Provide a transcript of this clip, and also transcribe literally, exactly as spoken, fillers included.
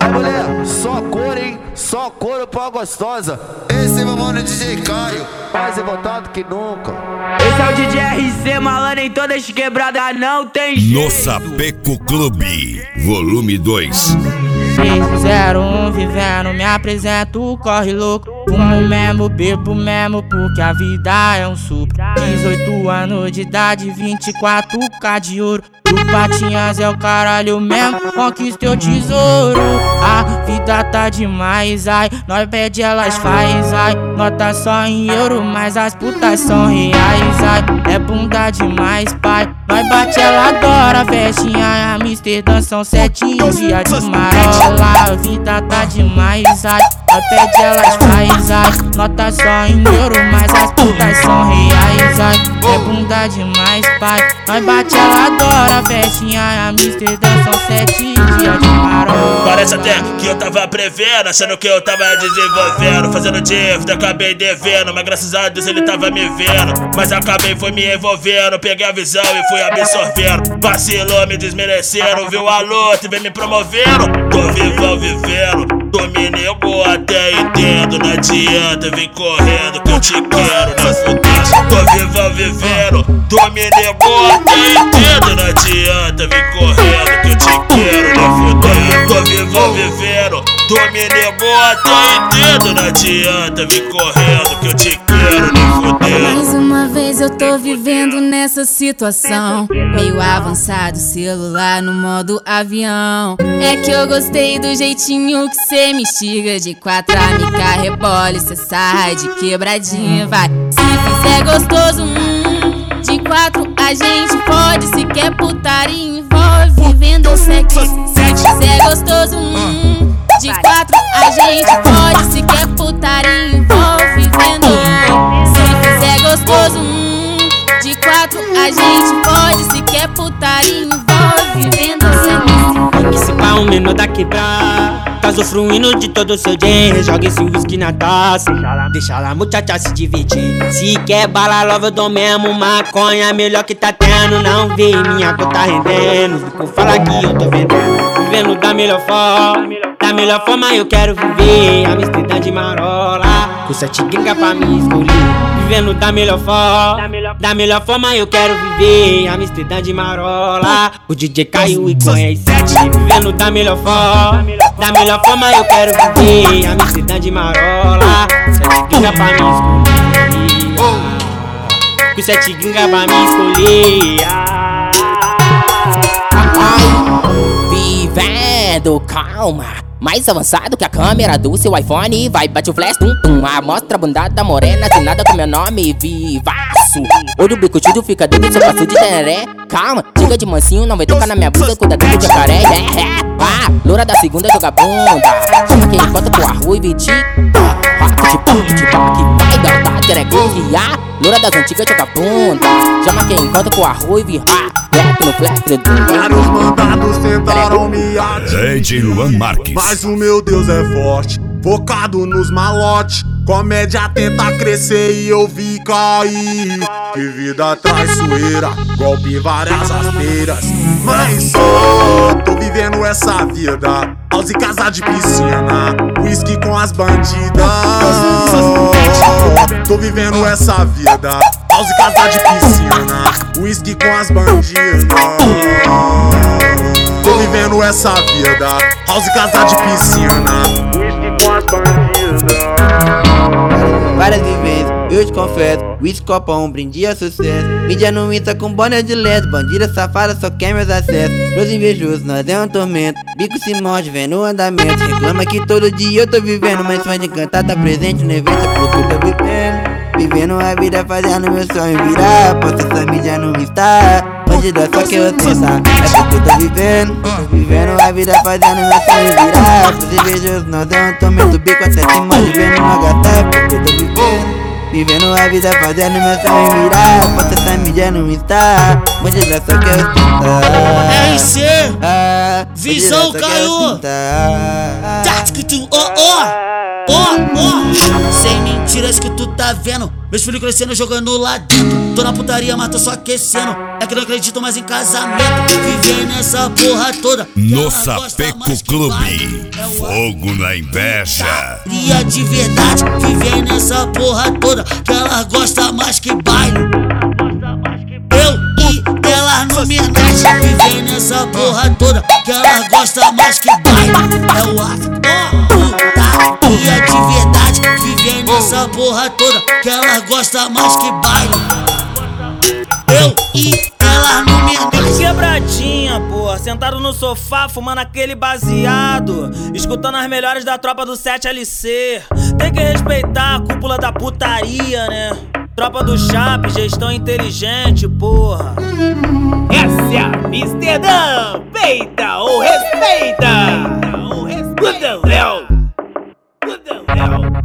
Aí mulher, só cor, hein? Só couro pra gostosa. Esse é meu mano D J Caio, mais revoltado que nunca. Esse é o D J R C, malandro em todas as quebradas, não tem jeito. No Sapeco Clube, volume dois. seis zero um vivendo, me apresento, corre louco. Fumo mesmo, bebo mesmo, porque a vida é um supro. Dezoito anos de idade, vinte e quatro K de ouro. Do Patinhas é o caralho mesmo, conquistei o tesouro. A vida tá demais, ai, nós pede elas faz, ai. Nota só em euro, mas as putas são reais, ai. É bunda demais, pai, nós bate ela adora. Festinha, Amsterdã são sete dias de marola. A vida tá demais, ai, nós pede elas faz, ai. Nota só em euro, mas as putas são reais, ai. É bunda demais, pai, nós bate ela adora. Festinha, Amsterdã são sete dias de marola. Parece até que eu tava prevendo, achando que eu tava desenvolvendo, fazendo dívida, acabei devendo, mas graças a Deus ele tava me vendo. Mas acabei foi me envolvendo, peguei a visão e fui absorvendo. Vacilou, me desmerecendo, viu a luta e vem me promovendo. Tô vivão vivendo, tu me negou até entendo. Não adianta vir correndo que eu te quero, né fudendo. Tô vivão vivendo, tu me negou até entendo. Não adianta vir correndo que eu te quero, né fudendo. Tô vivão vivendo, tu me negou até entendo. Não adianta vir correndo que eu te quero, né fudendo. Mais uma vez eu tô vivendo nessa situação, meio avançado, celular no modo avião. É que eu gostei do jeitinho que cê me instiga. De quatro a mica rebole, cê sai de quebradinha, vai. Se fizer gostoso, hum, de quatro a gente pode. Se quer putaria, envolve vendo sexo. Se fizer gostoso, hum, de quatro a gente pode. Se quer putaria, envolve vendo. Se fizer gostoso, hum, de quatro a gente pode. Se quer putaria, envolve vendo sexo. Esse pau menor da quebrada tá usufruindo de todo o seu dia. Joga esse whisky na taça, deixa lá muchacha se divertir. Se quer bala love eu dou mesmo maconha, melhor que tá tendo. Não vê minha conta rendendo, ficou falar que eu tô vendendo. Vivendo da melhor forma, da melhor forma eu quero viver. Amsterdã de marola, com sete gringa pra me escolher. Vivendo da melhor forma, da melhor forma eu quero viver. Amsterdã de marola, o D J Caio e conhece sete. Vivendo da melhor forma, da melhor forma eu quero viver. Amsterdã de marola, sete gringa pra me escolher. Com sete gringa pra me escolher. Vivendo, calma, mais avançado que a câmera do seu iPhone. Vai, bate o flash, tum tum. A mostra a bundada morena, sem nada com meu nome, vivaço. Olho bicudo, fica doido, seu passo de tereré. Calma, chega de mansinho, não vai tocar na minha bunda. Cuida do jacaré, é, é. Ah, loura da segunda joga bunda. Chama quem encontra com a rua e viti. Rock de punk, de rock, vai, gata, tereguinha. Loura das antigas joga bunda. Chama quem encontra com a rua e vi. No vários mandados tentaram me atingir, D J Luan Marques, mas o meu Deus é forte, focado nos malotes. Comédia tenta crescer e eu vi cair. Que vida traiçoeira, golpe em várias rasteiras. Mas só tô vivendo essa vida, house e casa de piscina, whisky com as bandidas. Tô vivendo essa vida, house e casa de piscina, whisky com as bandidas. Tô vivendo essa vida, house e casa de piscina, whisky com as bandidas. Várias vivências, eu te confesso. Whisky, copão, um brinde a sucesso. Mídia no Insta com boné de ledo. Bandida safada só quer meus acessos. Pros invejosos nós é um tormento. Bico se morde vendo o andamento. Reclama que todo dia eu tô vivendo, mas fã de cantar tá presente no evento. É porque eu tô vivendo, vivendo a vida fazendo meu sonho virar. Posta essa mídia no Insta, bandida só que ostenta. É porque eu tô vivendo, vivendo a vida fazendo meu sonho virar. Pros invejosos nós é um tormento. Bico até se morde vendo no H T. É porque eu tô vivendo, vivendo a vida fazendo meu sonho virar. Posta essa mídia no Insta, bandida só que ostenta. R C, visão Caio, tático tu, ó, ó, ó, ó. Sem mentiras que tu tá vendo, Meus filhos crescendo jogando lá dentro. Tô na putaria, mas tô só aquecendo. É que não acredito mais em casamento. Viver nessa porra toda. No Sapeco Clube, fogo na inveja. Dia de verdade, viver nessa porra toda. Que ela gosta mais que baile. Eu e ela no homenagem. Viver nessa porra toda. Que ela gosta mais que baile. É o afro, putaria de verdade. Viver nessa porra toda. Que ela gosta mais que baile. Eu e ela no homenagem. Quebradinha, porra, sentado no sofá, fumando aquele baseado, escutando as melhores da tropa do sete L C. Tem que respeitar a cúpula da putaria, né? Tropa do Chape, gestão inteligente, porra. Essa é a Amsterdã, peita ou respeita. Gudão Léo, Gudão Léo.